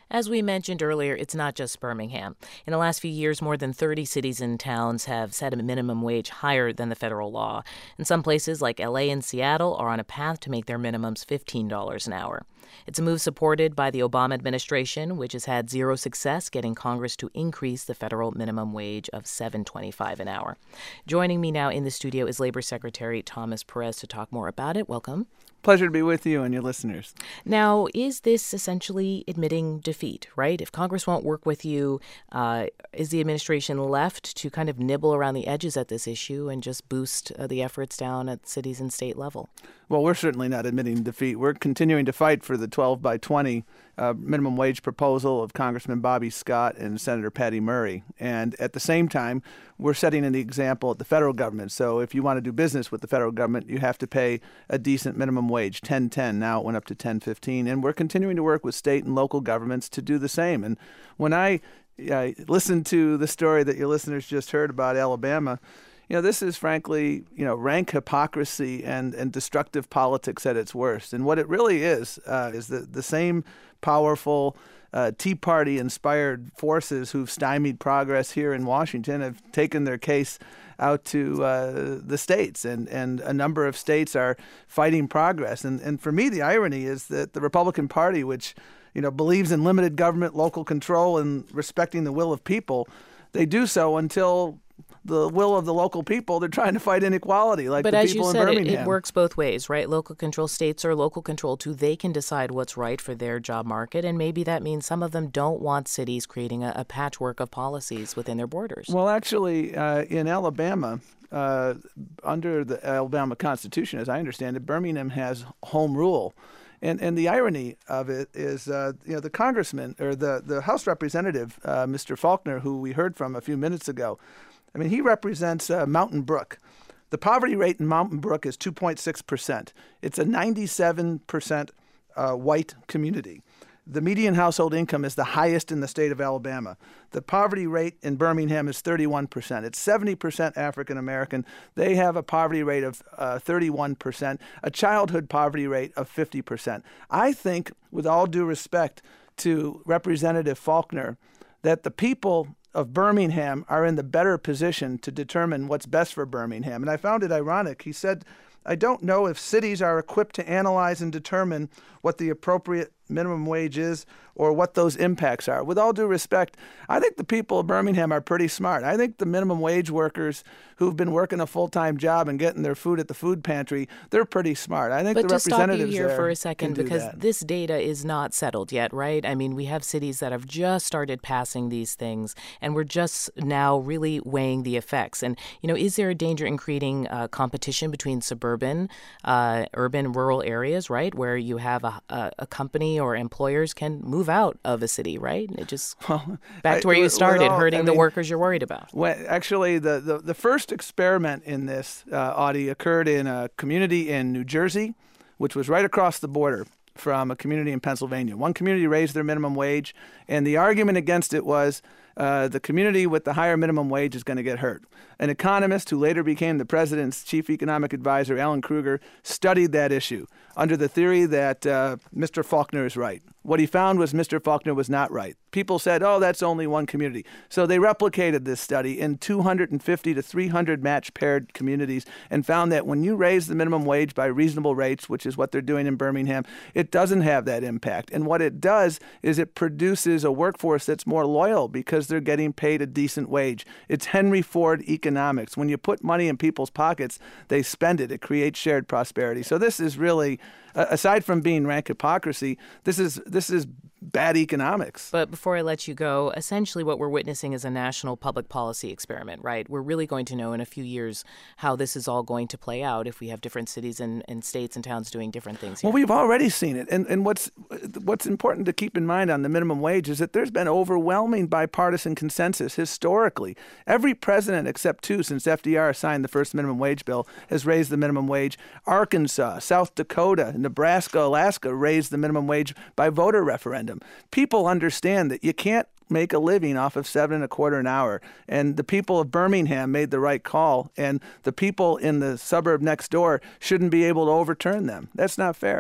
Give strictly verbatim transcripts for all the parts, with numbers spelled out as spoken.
As we mentioned earlier, it's not just Birmingham. In the last few years, more than thirty cities and towns have set a minimum wage higher than the federal law. And some places like L A and Seattle are on a path to make their minimums fifteen dollars an hour. It's a move supported by the Obama administration, which has had zero success getting Congress to increase the federal minimum wage of seven dollars and twenty-five cents an hour. Joining me now in the studio is Labor Secretary Thomas Perez to talk more about it. Welcome. Pleasure to be with you and your listeners. Now, is this essentially admitting defeat, right? If Congress won't work with you, uh, is the administration left to kind of nibble around the edges at this issue and just boost uh, the efforts down at cities and state level? Well, we're certainly not admitting defeat. We're continuing to fight for the twelve by twenty uh, minimum wage proposal of Congressman Bobby Scott and Senator Patty Murray. And at the same time, we're setting an example at the federal government. So if you want to do business with the federal government, you have to pay a decent minimum wage, ten ten. Now it went up to ten fifteen. And we're continuing to work with state and local governments to do the same. And when I uh, listened to the story that your listeners just heard about Alabama, you know, this is frankly, you know, rank hypocrisy and, and destructive politics at its worst. And what it really is, uh, is that the same powerful uh, Tea Party-inspired forces who've stymied progress here in Washington have taken their case out to uh, the states. And, and a number of states are fighting progress. And, and for me, the irony is that the Republican Party, which, you know, believes in limited government, local control, and respecting the will of people, they do so until the will of the local people. They're trying to fight inequality like but the as people you in said, Birmingham. It, it works both ways, right? Local control states are local control too. They can decide what's right for their job market. And maybe that means some of them don't want cities creating a, a patchwork of policies within their borders. Well, actually, uh, in Alabama, uh, under the Alabama Constitution, as I understand it, Birmingham has home rule. And and the irony of it is, uh, you know, the congressman or the, the House representative, uh, Mister Faulkner, who we heard from a few minutes ago, I mean, he represents uh, Mountain Brook. The poverty rate in Mountain Brook is two point six percent. It's a ninety-seven percent uh, white community. The median household income is the highest in the state of Alabama. The poverty rate in Birmingham is thirty-one percent. It's seventy percent African American. They have a poverty rate of uh, thirty-one percent, a childhood poverty rate of fifty percent. I think, with all due respect to Representative Faulkner, that the people of Birmingham are in the better position to determine what's best for Birmingham. And I found it ironic. He said, I don't know if cities are equipped to analyze and determine what the appropriate minimum wage is or what those impacts are. With all due respect, I think the people of Birmingham are pretty smart. I think the minimum wage workers who've been working a full-time job and getting their food at the food pantry, they're pretty smart. I think but the to stop you representatives here there for a second, can do because that. this data is not settled yet, right? I mean, we have cities that have just started passing these things, and we're just now really weighing the effects. And, you know, is there a danger in creating uh, competition between suburban, uh, urban, rural areas, right, where you have a, a, a company or employers can move out of a city, right? It just well, back to where I, you started, all, hurting I the mean, workers you're worried about. When, actually, the, the, the first experiment in this, uh, Audie, occurred in a community in New Jersey, which was right across the border from a community in Pennsylvania. One community raised their minimum wage, and the argument against it was uh, the community with the higher minimum wage is going to get hurt. An economist who later became the president's chief economic advisor, Alan Kruger, studied that issue under the theory that uh, Mister Faulkner is right. What he found was Mister Faulkner was not right. People said, oh, that's only one community. So they replicated this study in two hundred fifty to three hundred match-paired communities and found that when you raise the minimum wage by reasonable rates, which is what they're doing in Birmingham, it doesn't have that impact. And what it does is it produces a workforce that's more loyal because they're getting paid a decent wage. It's Henry Ford economics. When you put money in people's pockets, they spend it. It creates shared prosperity. So this is really, uh, aside from being rank hypocrisy, this is this is bad economics. But before I let you go, essentially what we're witnessing is a national public policy experiment, right? We're really going to know in a few years how this is all going to play out if we have different cities and, and states and towns doing different things here. Well, we've already seen it. And and what's what's important to keep in mind on the minimum wage is that there's been overwhelming bipartisan consensus historically. Every president except two since F D R signed the first minimum wage bill has raised the minimum wage. Arkansas, South Dakota, Nebraska, Alaska raised the minimum wage by voter referendum. People understand that you can't make a living off of seven and a quarter an hour. And the people of Birmingham made the right call, and the people in the suburb next door shouldn't be able to overturn them. That's not fair.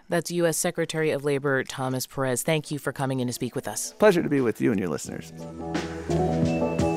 That's U S. Secretary of Labor Thomas Perez. Thank you for coming in to speak with us. Pleasure to be with you and your listeners.